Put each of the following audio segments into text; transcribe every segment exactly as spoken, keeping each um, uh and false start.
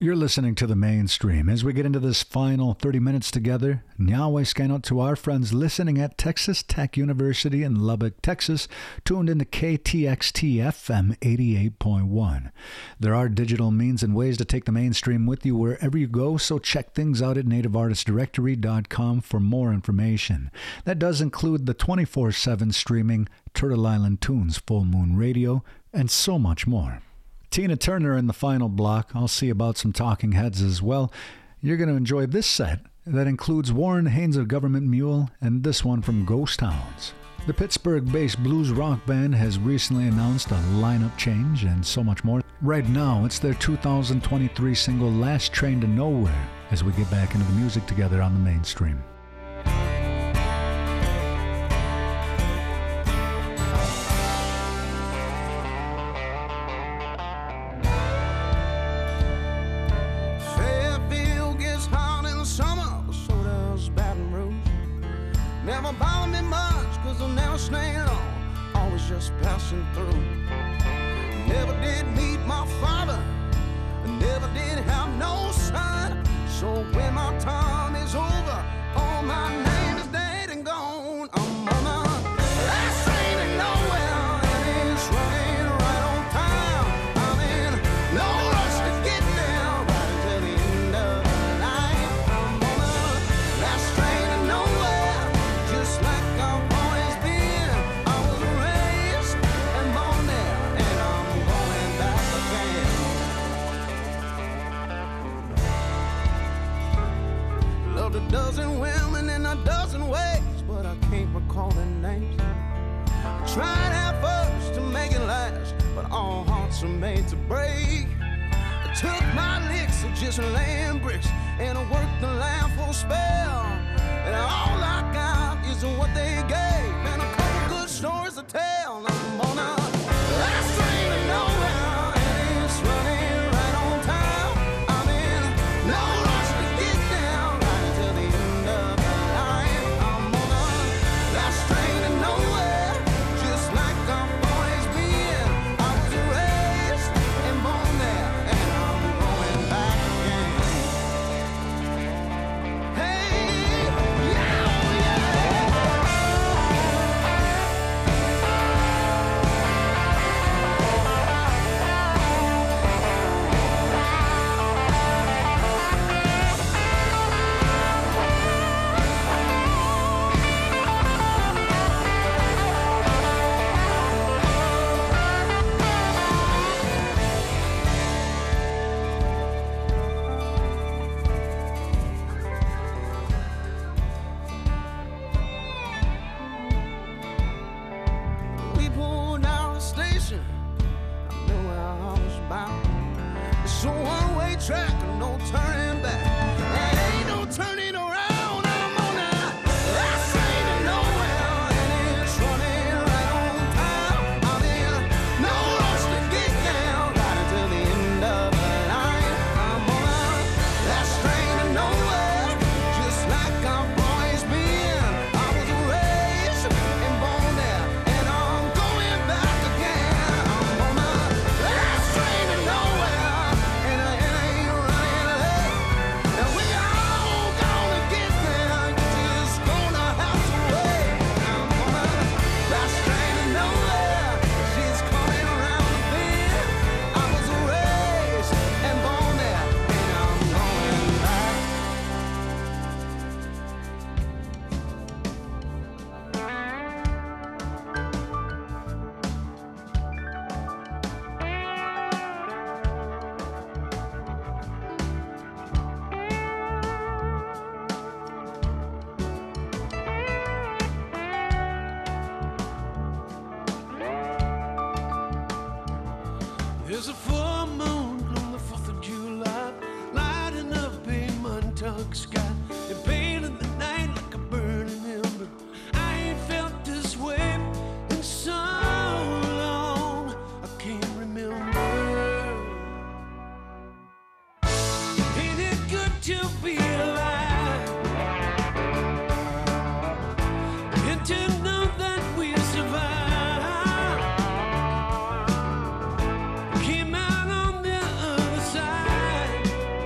You're listening to The Mainstream. As we get into this final thirty minutes together, now I scan out to our friends listening at Texas Tech University in Lubbock, Texas, tuned into K T X T F M eighty-eight point one. There are digital means and ways to take The Mainstream with you wherever you go, so check things out at native artist directory dot com for more information. That does include the twenty-four seven streaming Turtle Island Tunes, Full Moon Radio, and so much more. Tina Turner in the final block. I'll see about some Talking Heads as well. You're going to enjoy this set that includes Warren Haynes of Government Mule and this one from Ghost Towns. The Pittsburgh-based blues rock band has recently announced a lineup change and so much more. Right now, it's their two thousand twenty-three single Last Train to Nowhere as we get back into the music together on The Mainstream. Never bother me much, cause I'm never staying long, always just passing through. Never did meet my father, never did have no son. So when my time is over, all my name is dead and gone. I'm on a last train to nowhere, and it's running right on time. I'm in no rush to get there, right until the end of the night. I'm on a last train to nowhere, just like I've always been. I was raised and born there, and I'm going back again. Loved a dozen women in a dozen ways, but I can't recall their names. I tried at first to make it last, but all hearts are made to break. I took my licks of just laying bricks, and I worked the land for a spell. And all I got is what they gave, and a couple good stories to tell. I'm on a last train to nowhere, and it's running right on time. I'm in no rush to get down, right until the end of the line. I'm on a last train to nowhere, just like I've always been. I was raised and born there, and I'm going back again. Hey, yeah, yeah. We pulled out the station, I knew where I was bound. It's a one-way track, and no turning back. There ain't no turning around. I'm on that last train to nowhere, and it's running right on time. I'm in no rush to get down, right until the end of the line. I'm on that last train to nowhere, just like I've always been. I was raised and born there, and I'm going back again. I'm on the last train to nowhere, and I ain't running late. And we all gonna get there, you're just gonna have to wait. I'm on the last train to nowhere, she's coming around the bend. I was raised and born there, and I'm going back. There's a full moon on the fourth of July, lighting up a Montauk sky. It painted the night like a burning ember. I ain't felt this way in so long, I can't remember. Ain't it good to be alive, and to know that we survive? Came out on the other side.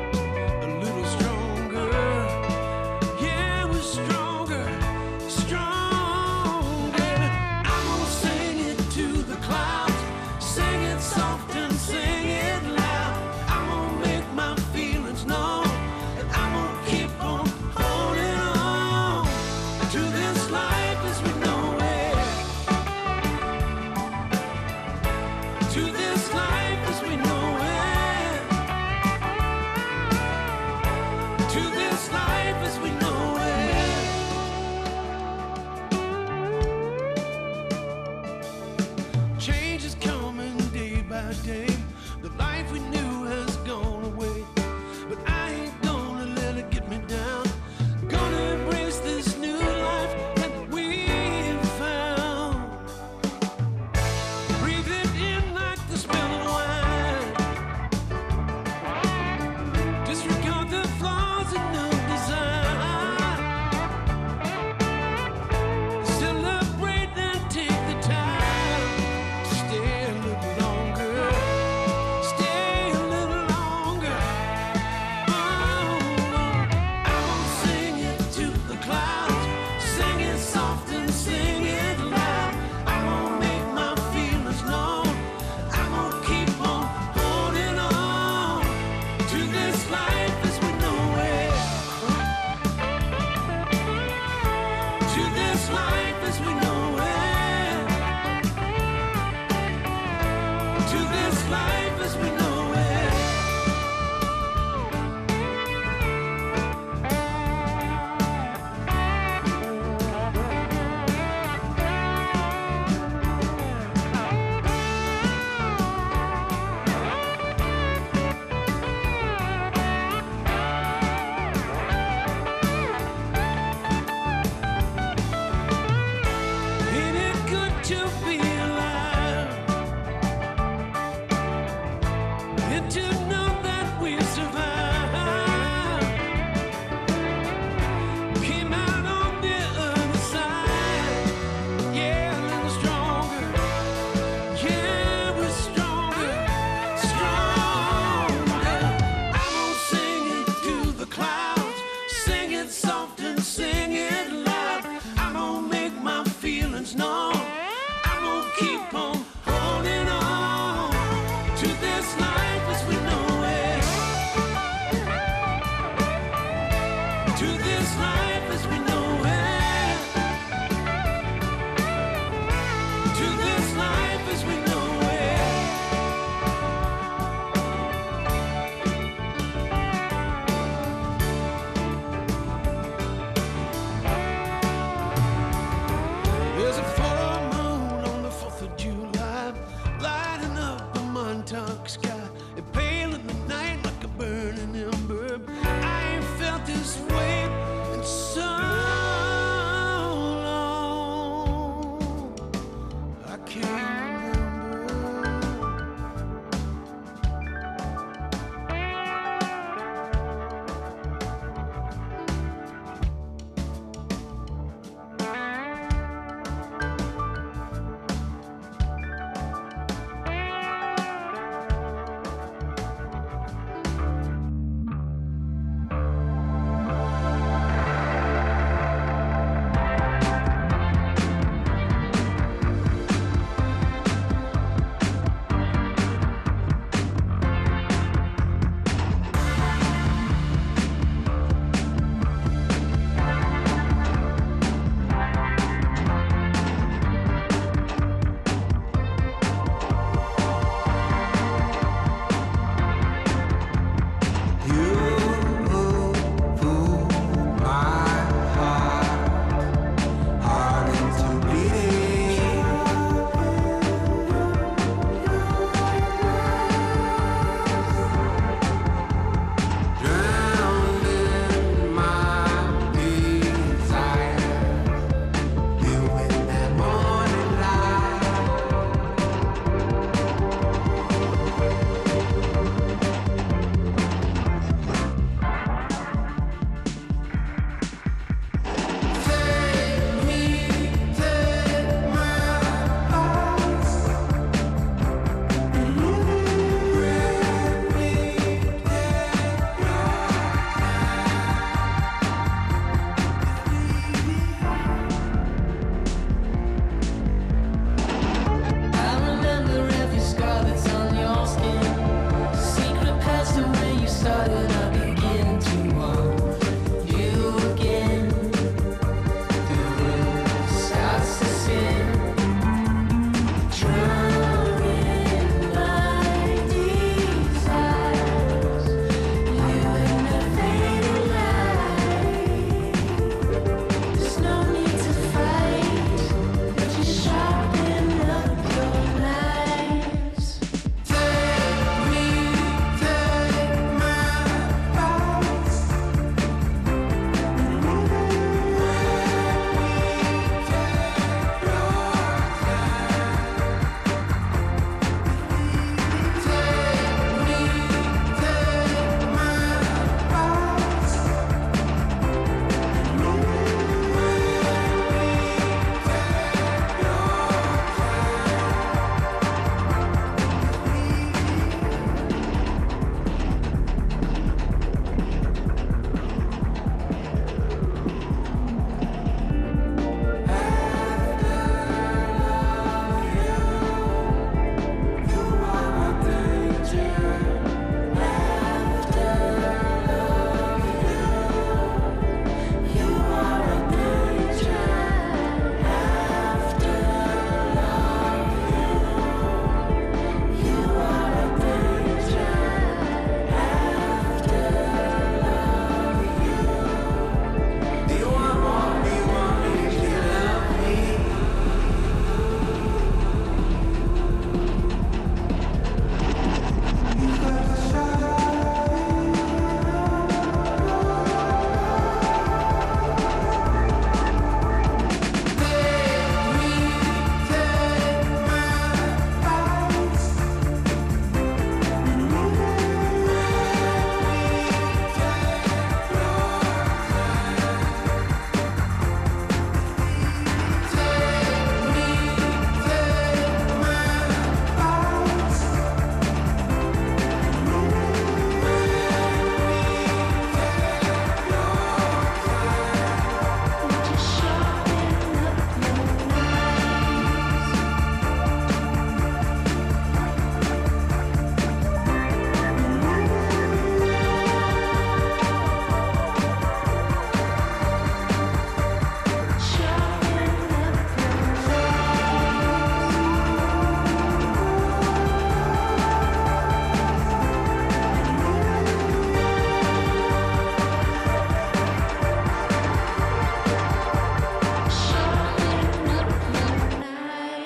to this life as we know it, to this life as we know it. There's a full moon on the fourth of July, lighting up the Montauk sky, and pale in the night like a burning ember. I ain't felt this way in so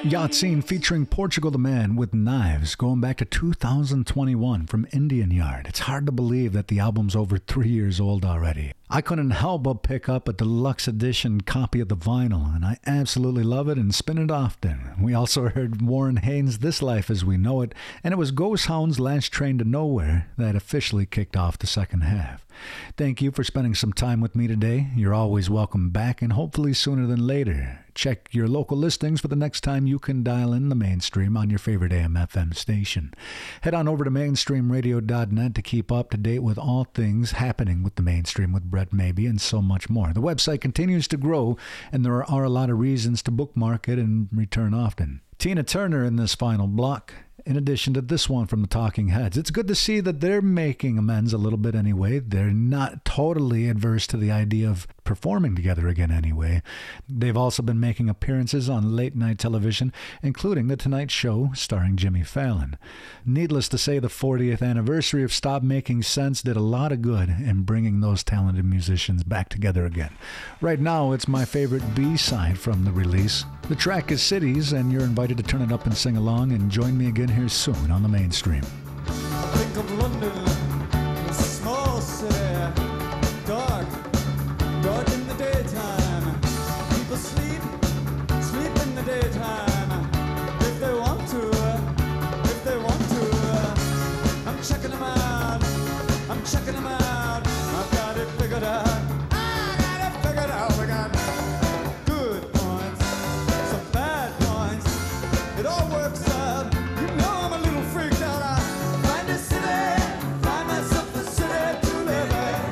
Yacht Scene featuring Portugal the Man with Knives, going back to two thousand twenty-one from Indian Yard. It's hard to believe that the album's over three years old already. I couldn't help but pick up a deluxe edition copy of the vinyl, and I absolutely love it and spin it often. We also heard Warren Haynes' This Life as We Know It, and it was Ghost Hound's Last Train to Nowhere that officially kicked off the second half. Thank you for spending some time with me today. You're always welcome back, and hopefully sooner than later. Check your local listings for the next time you can dial in the Mainstream on your favorite A M F M station. Head on over to mainstream radio dot net to keep up to date with all things happening with the Mainstream with Brett Maybe and so much more. The website continues to grow, and there are a lot of reasons to bookmark it and return often. Tina Turner in this final block, in addition to this one from the Talking Heads. It's good to see that they're making amends a little bit anyway. They're not totally adverse to the idea of performing together again anyway. They've also been making appearances on late night television, including The Tonight Show starring Jimmy Fallon. Needless to say, the fortieth anniversary of Stop Making Sense did a lot of good in bringing those talented musicians back together again. Right now, it's my favorite B-side from the release. The track is Cities, and you're invited to turn it up and sing along, and join me again here soon on the Mainstream. Think of London, a small city, dark, dark in the daytime. People sleep, sleep in the daytime. If they want to, if they want to. I'm checking them out, I'm checking them out. I've got it figured out, I got it figured out. We got good points, some bad points. It all works out. You know I'm a little freaked out. I find a city, find myself a city to live in.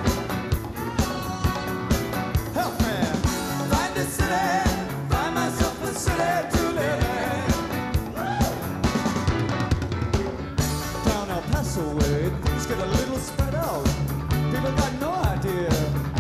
Help me. Find a city, find myself a city to live in. Down El Paso way, things get a little spread out. People got no idea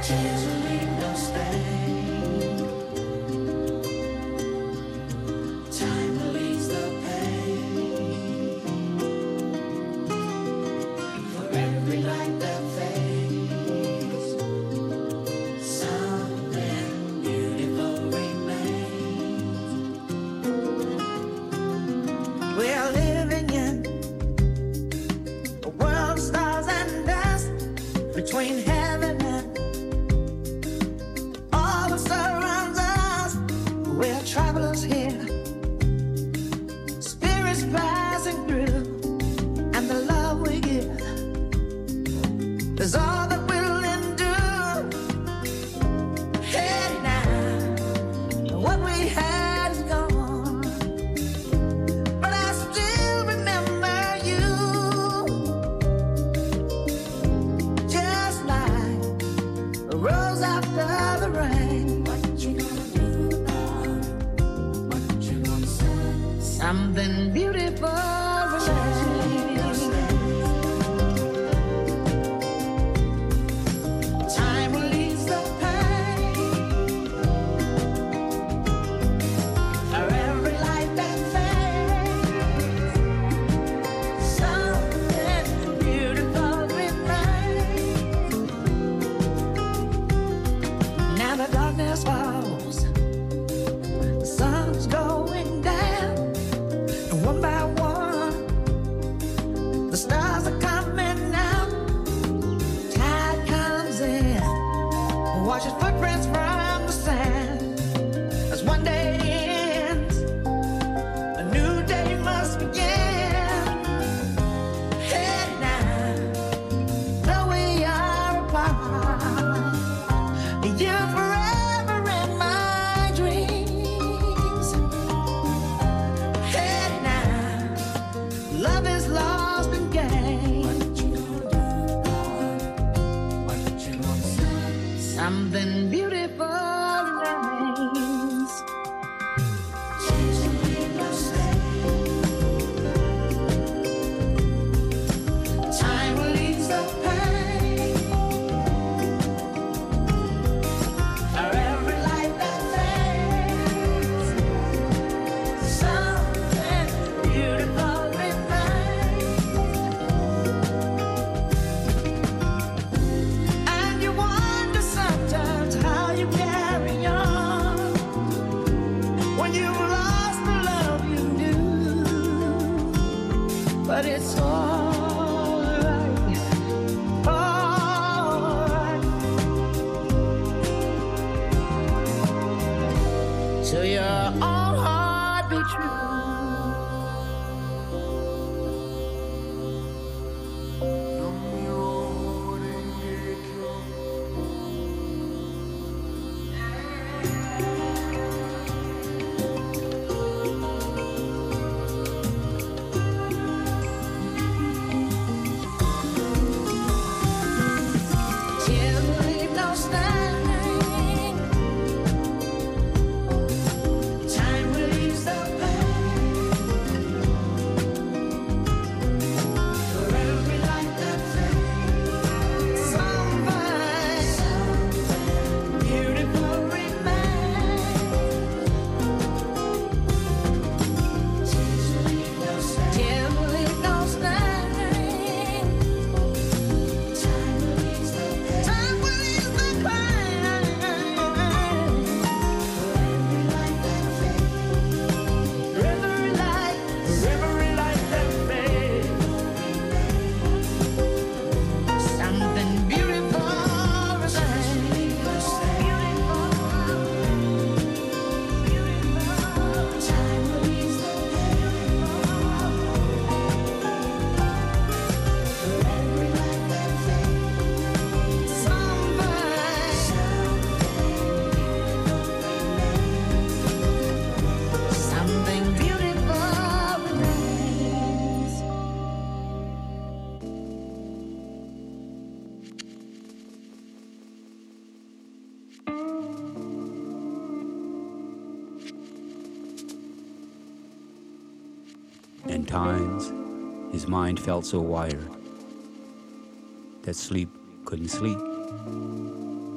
And times his mind felt so wired that sleep couldn't sleep.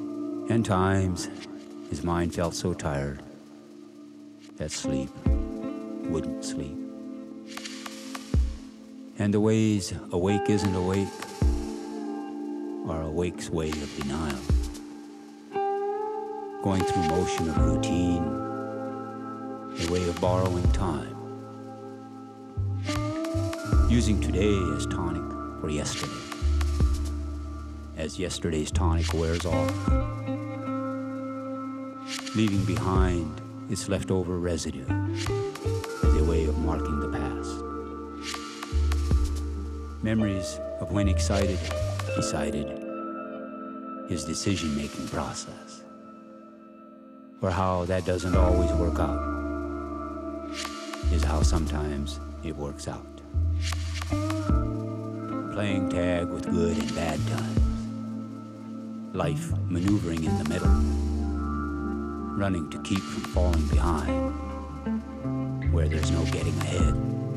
And times his mind felt so tired that sleep wouldn't sleep. And the ways awake isn't awake are awake's way of denial. Going through motion of routine, a way of borrowing time. Using today as tonic for yesterday, as yesterday's tonic wears off. Leaving behind its leftover residue as a way of marking the past. Memories of when excited, decided, his decision-making process. Or how that doesn't always work out, is how sometimes it works out. Playing tag with good and bad times. Life maneuvering in the middle. Running to keep from falling behind, where there's no getting ahead.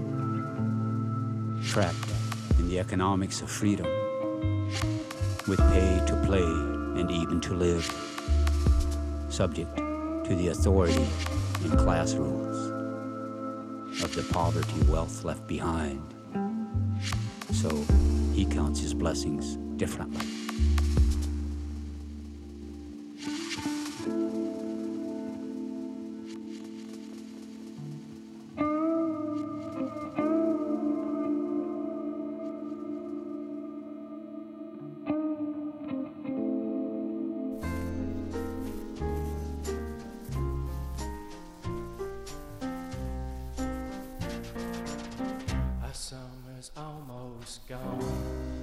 Trapped in the economics of freedom, with pay to play and even to live, subject to the authority and class rules of the poverty wealth left behind. So he counts his blessings differently. Summer's almost gone.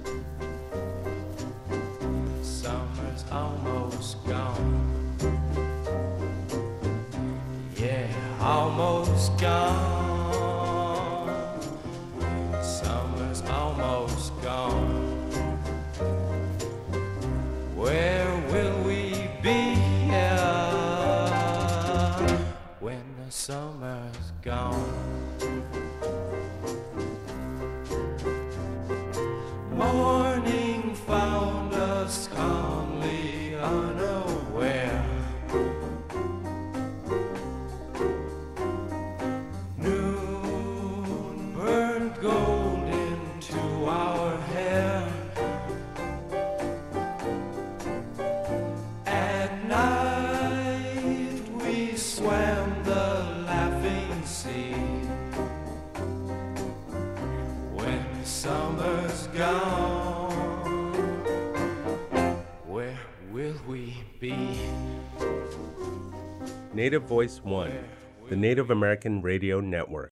Summer's almost gone. Yeah, almost gone. Summer's almost gone. Where will we be here when the summer's gone? Morning found us calmly unaware. Noon burned gold into our hair. At night we swam the laughing sea. When summer's gone, where will we be? Native Voice One, the Native American Radio Network.